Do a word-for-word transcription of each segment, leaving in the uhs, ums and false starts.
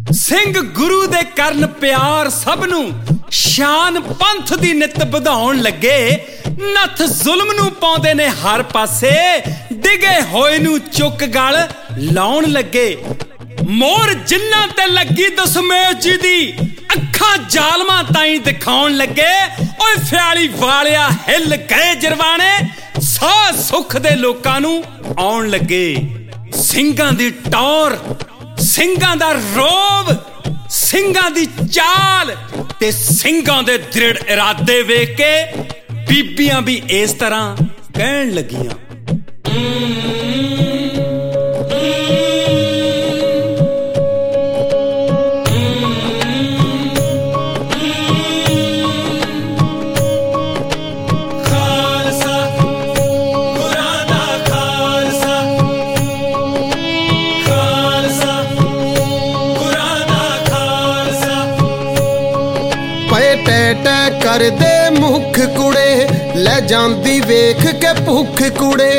ਸਿੰਘ ਗੁਰੂ ਦੇ ਕਰਨ ਪਿਆਰ ਸਭ ਨੂੰ, ਸ਼ਾਨ ਪੰਥ ਦੀ ਨਿਤ ਵਧਾਉਣ ਲੱਗੇ। ਨੱਥ ਜ਼ੁਲਮ ਨੂੰ ਪਾਉਂਦੇ ਨੇ ਹਰ ਪਾਸੇ, ਡਿਗੇ ਹੋਏ ਨੂੰ ਚੁੱਕ ਗਲ ਲਾਉਣ ਲੱਗੇ। ਮੋਹਰ ਜਿਨ੍ਹਾਂ ਤੇ ਲੱਗੀ ਦਸਮੇਸ਼ ਜੀ ਦੀ, ਅੱਖਾਂ ਜ਼ਾਲਮਾਂ ਤਾਈਂ ਦਿਖਾਉਣ ਲੱਗੇ। ਓਏ ਫਿਆਲੀ ਵਾਲਿਆ ਹਿੱਲ ਗਏ ਜਰਵਾਣੇ, ਸਾਹ ਸੁੱਖ ਦੇ ਲੋਕਾਂ ਨੂੰ ਆਉਣ ਲੱਗੇ। ਸਿੰਘਾਂ ਦੀ ਟੌਰ, ਸਿੰਘਾਂ ਦਾ ਰੋਬ, ਸਿੰਘਾਂ ਦੀ ਚਾਲ ਤੇ ਸਿੰਘਾਂ ਦੇ ਦ੍ਰਿੜ ਇਰਾਦੇ ਵੇਖ ਕੇ ਬੀਬੀਆਂ ਵੀ ਇਸ ਤਰ੍ਹਾਂ ਕਹਿਣ ਲੱਗੀਆਂ। ਕਰਦੇ ਮੁੱਖ ਕੁੜੇ, ਲੈ ਜਾਂਦੀ ਵੇਖ ਕੇ ਭੁੱਖ ਕੁੜੇ।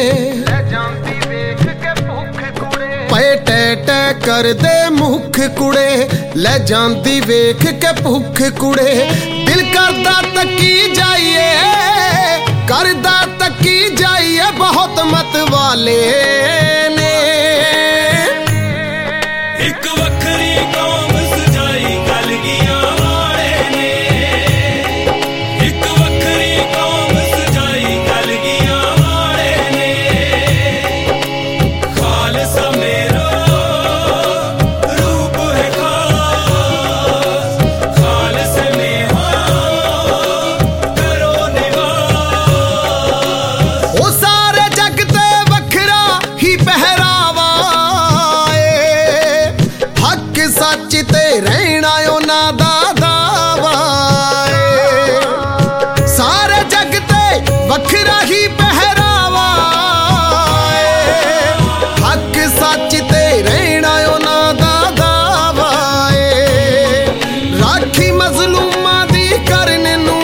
ਪਏ ਟੈ ਟੈ ਕਰਦੇ ਮੁੱਖ ਕੁੜੇ, ਲੈ ਜਾਂਦੀ ਵੇਖ ਕੇ ਭੁੱਖ ਕੁੜੇ। ਦਿਲ ਕਰਦਾ ਤੱਕੀ ਜਾਈਏ, ਕਰਦਾ ਤੱਕੀ ਜਾਈਏ, ਬਹੁਤ ਮਤ ਵਾਲੇ ਨੇ। ਇੱਕ ਵੱਖਰੀ ਕੌਮ ਸਜਾਈ ਕਲਗੀਆਂ ਰਹਿਣਾ ਉਹਨਾਂ ਦਾ ਦਾਵਾ ਏ। ਸਾਰੇ ਜੱਗ ਤੇ ਵੱਖਰਾ ਹੀ ਪਹਿਰਾਵਾ ਏ, ਹੱਕ ਸੱਚ ਤੇ ਰਹਿਣਾ ਉਹਨਾਂ ਦਾ ਦਾਵਾ ਏ। ਰਾਖੀ ਮਜ਼ਲੂਮਾਂ ਦੀ ਕਰਨ ਨੂੰ,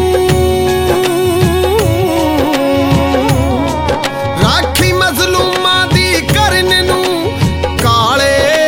ਰਾਖੀ ਮਜ਼ਲੂਮਾਂ ਦੀ ਕਰਨ ਨੂੰ ਕਾਲੇ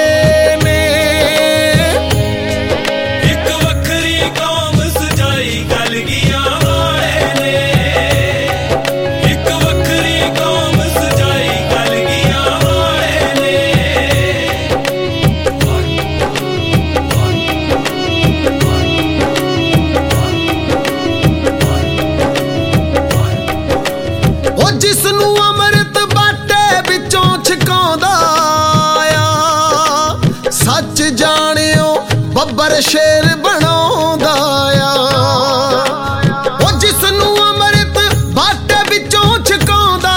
ਬੱਬਰ ਸ਼ੇਰ ਬਣਾਉਂਦਾ ਆ। ਉਹ ਜਿਸ ਨੂੰ ਅੰਮ੍ਰਿਤ ਬਾਟੇ ਵਿੱਚੋਂ ਛਕਾਉਂਦਾ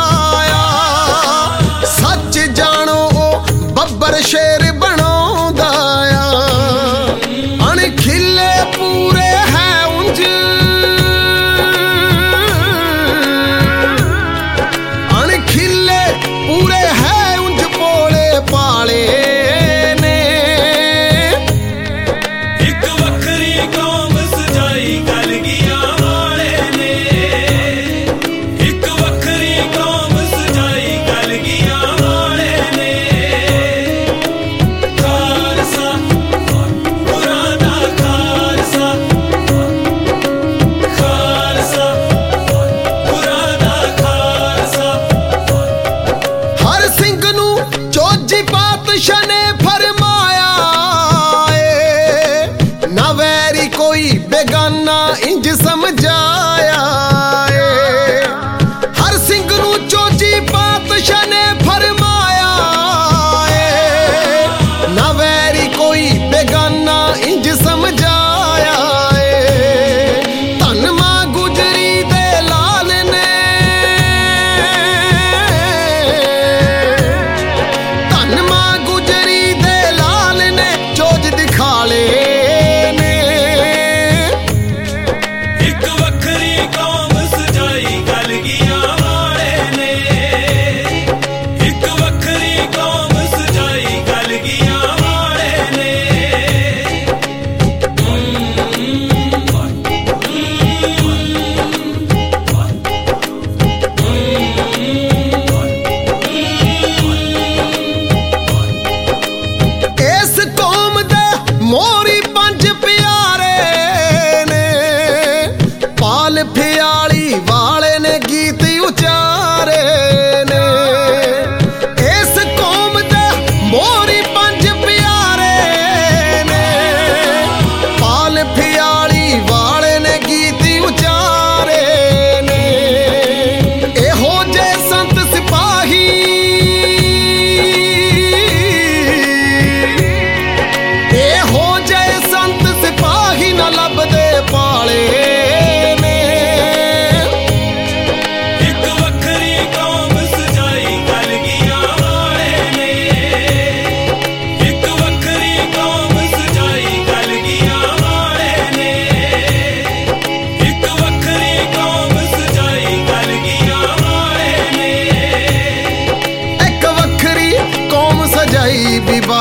ਆ, ਸੱਚ ਜਾਣੋ ਉਹ ਬੱਬਰ ਸ਼ੇਰ ਬਣਾਉਂਦਾ ਆ। ਅਣਖਿੱਲੇ ਪੂਰੇ ਹੈ ਉਂਝ, ਅਣਖਿੱਲੇ ਪੂਰੇ ਹੈ ਉਂਝ, ਭੋਲੇ ਪਾਲੇ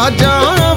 ਜਾਣ